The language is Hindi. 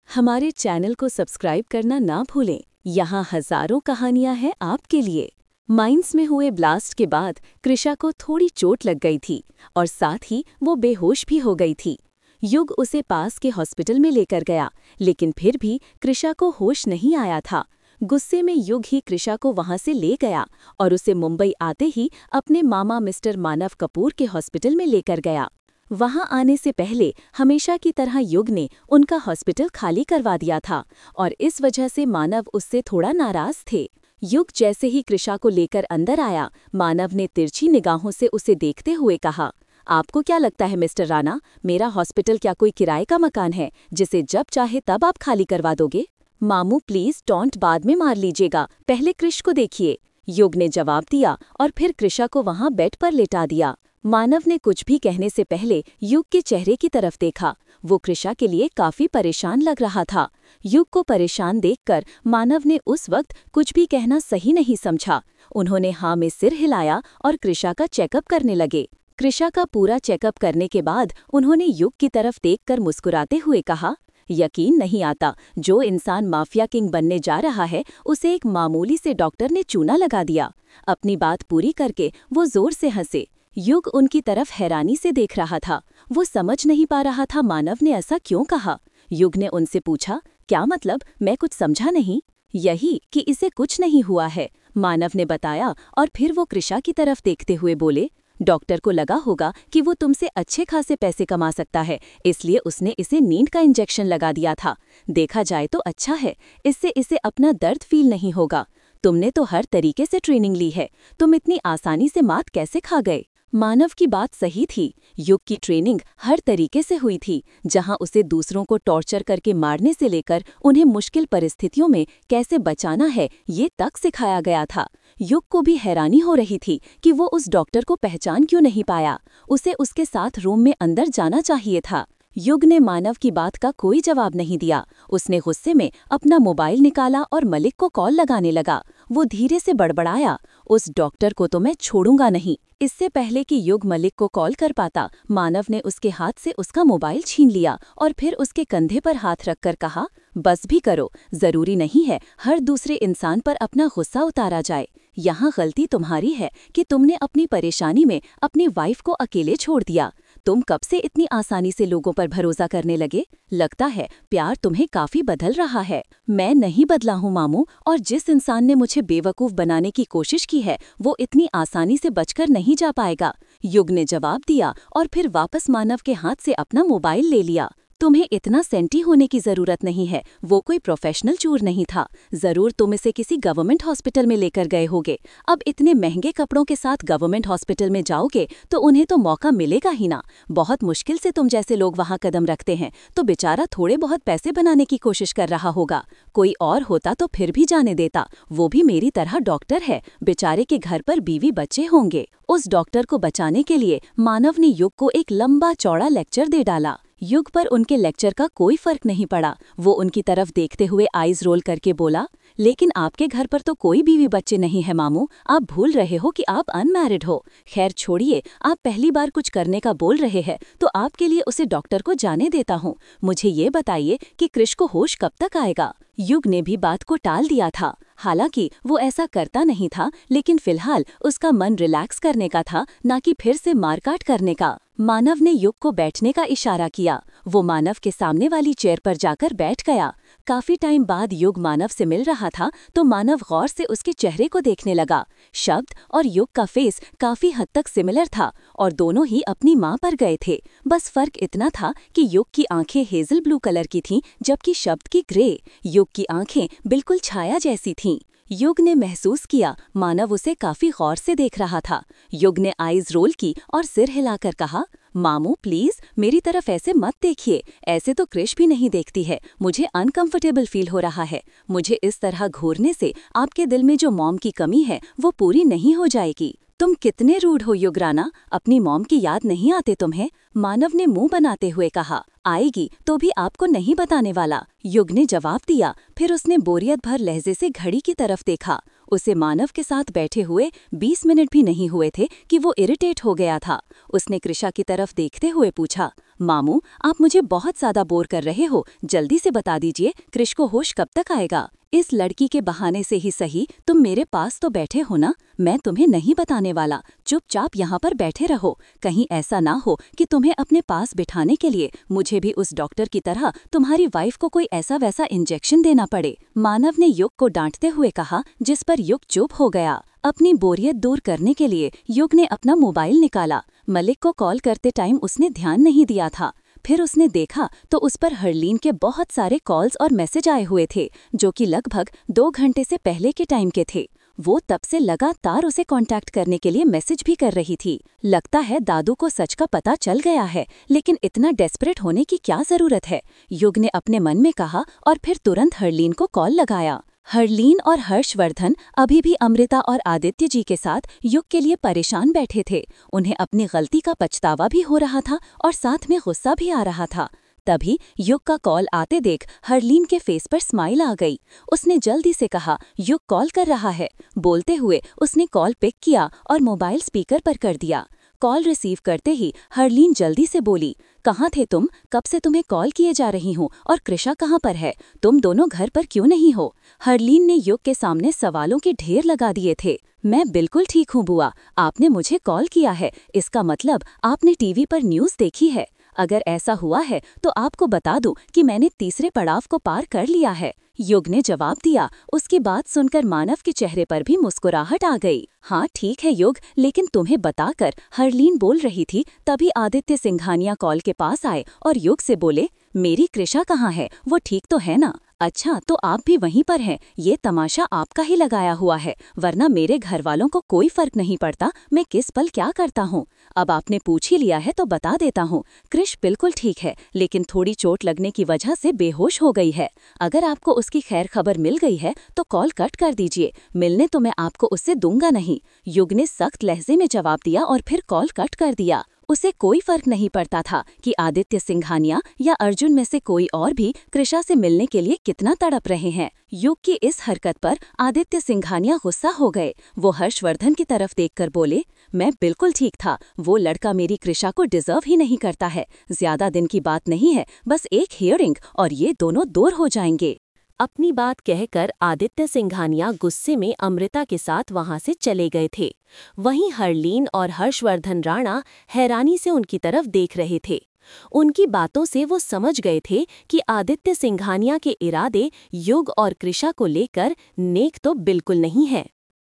हमारे चैनल को सब्सक्राइब करना ना भूलें। यहाँ हजारों कहानियां हैं आपके लिए। माइंस में हुए ब्लास्ट के बाद कृषा को थोड़ी चोट लग गई थी और साथ ही वो बेहोश भी हो गई थी। युग उसे पास के हॉस्पिटल में लेकर गया, लेकिन फिर भी कृषा को होश नहीं आया था। गुस्से में युग ही कृषा को वहां से ले गया और उसे मुंबई आते ही अपने मामा मिस्टर मानव कपूर के हॉस्पिटल में लेकर गया। वहां आने से पहले हमेशा की तरह युग ने उनका हॉस्पिटल खाली करवा दिया था और इस वजह से मानव उससे थोड़ा नाराज थे। युग जैसे ही कृषा को लेकर अंदर आया, मानव ने तिरछी निगाहों से उसे देखते हुए कहा, आपको क्या लगता है मिस्टर राणा, मेरा हॉस्पिटल क्या कोई किराए का मकान है जिसे जब चाहे तब आप खाली करवा दोगे? मामू प्लीज टॉन्ट बाद में मार लीजिएगा, पहले कृष को देखिए, युग ने जवाब दिया और फिर कृषा को वहां बेड पर लेटा दिया। मानव ने कुछ भी कहने से पहले युग के चेहरे की तरफ देखा। वो कृषा के लिए काफी परेशान लग रहा था। युग को परेशान देखकर मानव ने उस वक्त कुछ भी कहना सही नहीं समझा। उन्होंने हाँ में सिर हिलाया और कृषा का चेकअप करने लगे। कृषा का पूरा चेकअप करने के बाद उन्होंने युग की तरफ देखकर मुस्कुराते हुए कहा, यकीन नहीं आता, जो इंसान माफिया किंग बनने जा रहा है उसे एक मामूली से डॉक्टर ने चूना लगा दिया। अपनी बात पूरी करके वो जोर से हंसे। युग उनकी तरफ हैरानी से देख रहा था। वो समझ नहीं पा रहा था मानव ने ऐसा क्यों कहा। युग ने उनसे पूछा, क्या मतलब, मैं कुछ समझा नहीं। यही कि इसे कुछ नहीं हुआ है, मानव ने बताया और फिर वो कृषा की तरफ देखते हुए बोले, डॉक्टर को लगा होगा कि वो तुमसे अच्छे खासे पैसे कमा सकता है, इसलिए उसने इसे नींद का इंजेक्शन लगा दिया था। देखा जाए तो अच्छा है, इससे इसे अपना दर्द फील नहीं होगा। तुमने तो हर तरीके से ट्रेनिंग ली है, तुम इतनी आसानी से मात कैसे खा गए? मानव की बात सही थी। युग की ट्रेनिंग हर तरीके से हुई थी, जहां उसे दूसरों को टॉर्चर करके मारने से लेकर उन्हें मुश्किल परिस्थितियों में कैसे बचाना है ये तक सिखाया गया था। युग को भी हैरानी हो रही थी कि वो उस डॉक्टर को पहचान क्यों नहीं पाया। उसे उसके साथ रूम में अंदर जाना चाहिए था। युग ने मानव की बात का कोई जवाब नहीं दिया। उसने गुस्से में अपना मोबाइल निकाला और मलिक को कॉल लगाने लगा। वो धीरे से बड़बड़ाया, उस डॉक्टर को तो मैं छोड़ूंगा नहीं। इससे पहले कि युग मलिक को कॉल कर पाता, मानव ने उसके हाथ से उसका मोबाइल छीन लिया और फिर उसके कंधे पर हाथ रखकर कहा, बस भी करो, जरूरी नहीं है हर दूसरे इंसान पर अपना गुस्सा उतारा जाए। यहाँ गलती तुम्हारी है कि तुमने अपनी परेशानी में अपनी वाइफ को अकेले छोड़ दिया। तुम कब से इतनी आसानी से लोगों पर भरोसा करने लगे? लगता है प्यार तुम्हें काफी बदल रहा है। मैं नहीं बदला हूँ मामू, और जिस इंसान ने मुझे बेवकूफ बनाने की कोशिश की है वो इतनी आसानी से बचकर नहीं जा पाएगा, युग ने जवाब दिया और फिर वापस मानव के हाथ से अपना मोबाइल ले लिया। तुम्हें इतना सेंटी होने की जरूरत नहीं है, वो कोई प्रोफेशनल चोर नहीं था। जरूर तुम इसे किसी गवर्नमेंट हॉस्पिटल में लेकर गए होगे। अब इतने महंगे कपड़ों के साथ गवर्नमेंट हॉस्पिटल में जाओगे तो उन्हें तो मौका मिलेगा ही ना। बहुत मुश्किल से तुम जैसे लोग वहां कदम रखते हैं, तो बेचारा थोड़े बहुत पैसे बनाने की कोशिश कर रहा होगा। कोई और होता तो फिर भी जाने देता, वो भी मेरी तरह डॉक्टर है, बेचारे के घर पर बीवी बच्चे होंगे। उस डॉक्टर को बचाने के लिए मानव ने युग को एक लंबा चौड़ा लेक्चर दे डाला। युग पर उनके लेक्चर का कोई फर्क नहीं पड़ा। वो उनकी तरफ देखते हुए आईज रोल करके बोला, लेकिन आपके घर पर तो कोई बीवी बच्चे नहीं है मामू, आप भूल रहे हो कि आप अनमैरिड हो। खैर छोड़िए, आप पहली बार कुछ करने का बोल रहे हैं तो आपके लिए उसे डॉक्टर को जाने देता हूँ। मुझे ये बताइए कि कृष को होश कब तक आएगा? युग ने भी बात को टाल दिया था। हालांकि वो ऐसा करता नहीं था, लेकिन फिलहाल उसका मन रिलैक्स करने का था, ना कि फिर से मारकाट करने का। मानव ने युग को बैठने का इशारा किया। वो मानव के सामने वाली चेयर पर जाकर बैठ गया। काफी टाइम बाद युग मानव से मिल रहा था तो मानव गौर से उसके चेहरे को देखने लगा। शब्द और युग का फेस काफी हद तक सिमिलर था और दोनों ही अपनी माँ पर गए थे। बस फर्क इतना था कि युग की आंखें हेजल ब्लू कलर की थीं, जबकि शब्द की ग्रे। युग की आंखें बिल्कुल छाया जैसी थीं। युग ने महसूस किया मानव उसे काफी गौर से देख रहा था। युग ने आईज रोल की और सिर हिलाकर कहा, मामू प्लीज मेरी तरफ ऐसे मत देखिए, ऐसे तो कृष भी नहीं देखती है। मुझे अनकंफर्टेबल फील हो रहा है। मुझे इस तरह घूरने से आपके दिल में जो मॉम की कमी है वो पूरी नहीं हो जाएगी। तुम कितने रूड हो युग राणा, अपनी मॉम की याद नहीं आते तुम्हें? मानव ने मुंह बनाते हुए कहा, आएगी तो भी आपको नहीं बताने वाला, युग ने जवाब दिया। फिर उसने बोरियत भर लहजे से घड़ी की तरफ देखा। उसे मानव के साथ बैठे हुए 20 मिनट भी नहीं हुए थे कि वो इरिटेट हो गया था। उसने कृषा की तरफ देखते हुए पूछा, मामू, आप मुझे बहुत ज्यादा बोर कर रहे हो, जल्दी से बता दीजिए कृष को होश कब तक आएगा। इस लड़की के बहाने से ही सही तुम मेरे पास तो बैठे हो ना, मैं तुम्हें नहीं बताने वाला, चुपचाप यहाँ पर बैठे रहो। कहीं ऐसा ना हो कि तुम्हें अपने पास बिठाने के लिए मुझे भी उस डॉक्टर की तरह तुम्हारी वाइफ को कोई ऐसा वैसा इंजेक्शन देना पड़े। मानव ने युग को डांटते हुए कहा, जिस पर युग चुप हो गया। अपनी बोरियत दूर करने के लिए युग ने अपना मोबाइल निकाला। मलिक को कॉल करते टाइम उसने ध्यान नहीं दिया था। फिर उसने देखा तो उस पर हरलीन के बहुत सारे कॉल्स और मैसेज आए हुए थे, जो कि लगभग 2 घंटे से पहले के टाइम के थे। वो तब से लगातार उसे कांटेक्ट करने के लिए मैसेज भी कर रही थी। लगता है दादू को सच का पता चल गया है, लेकिन इतना डेस्परेट होने की क्या जरूरत है, युग ने अपने मन में कहा और फिर तुरंत हरलीन को कॉल लगाया। हरलीन और हर्षवर्धन अभी भी अमृता और आदित्य जी के साथ युग के लिए परेशान बैठे थे। उन्हें अपनी गलती का पछतावा भी हो रहा था और साथ में गुस्सा भी आ रहा था। तभी युग का कॉल आते देख हरलीन के फेस पर स्माइल आ गई। उसने जल्दी से कहा, युग कॉल कर रहा है। बोलते हुए उसने कॉल पिक किया और मोबाइल स्पीकर पर कर दिया। कॉल रिसीव करते ही हरलीन जल्दी से बोली, कहाँ थे तुम, कब से तुम्हें कॉल किए जा रही हूँ, और कृषा कहाँ पर है, तुम दोनों घर पर क्यों नहीं हो। हरलीन ने युग के सामने सवालों के ढेर लगा दिए थे। मैं बिल्कुल ठीक हूँ बुआ, आपने मुझे कॉल किया है, इसका मतलब आपने टीवी पर न्यूज़ देखी है। अगर ऐसा हुआ है तो आपको बता दूं कि मैंने तीसरे पड़ाव को पार कर लिया है, युग ने जवाब दिया। उसकी बात सुनकर मानव के चेहरे पर भी मुस्कुराहट आ गई। हाँ ठीक है युग, लेकिन तुम्हें बताकर हरलीन बोल रही थी, तभी आदित्य सिंघानिया कॉल के पास आए और युग से बोले, मेरी कृषा कहाँ है, वो ठीक तो है ना। अच्छा, तो आप भी वहीं पर हैं, ये तमाशा आपका ही लगाया हुआ है, वरना मेरे घर वालों को कोई फर्क नहीं पड़ता मैं किस पल क्या करता हूँ। अब आपने पूछ ही लिया है तो बता देता हूँ, कृष बिल्कुल ठीक है, लेकिन थोड़ी चोट लगने की वजह से बेहोश हो गई है। अगर आपको उसकी खैर खबर मिल गई है तो कॉल कट कर दीजिए, मिलने तो मैं आपको उससे दूंगा नहीं, युग ने सख्त लहजे में जवाब दिया और फिर कॉल कट कर दिया। उसे कोई फर्क नहीं पड़ता था कि आदित्य सिंघानिया या अर्जुन में से कोई और भी कृषा से मिलने के लिए कितना तड़प रहे हैं। युग की इस हरकत पर आदित्य सिंघानिया गुस्सा हो गए। वो हर्षवर्धन की तरफ देखकर बोले, मैं बिल्कुल ठीक था, वो लड़का मेरी कृषा को डिजर्व ही नहीं करता है। ज्यादा दिन की बात नहीं है, बस एक हियरिंग और ये दोनों दूर हो जाएंगे। अपनी बात कहकर आदित्य सिंघानिया गुस्से में अमृता के साथ वहां से चले गए थे। वहीं हरलीन और हर्षवर्धन राणा हैरानी से उनकी तरफ देख रहे थे। उनकी बातों से वो समझ गए थे कि आदित्य सिंघानिया के इरादे युग और कृषा को लेकर नेक तो बिल्कुल नहीं है।